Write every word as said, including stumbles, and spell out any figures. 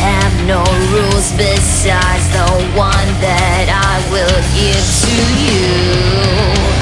have no rules besides the one that I will give to you.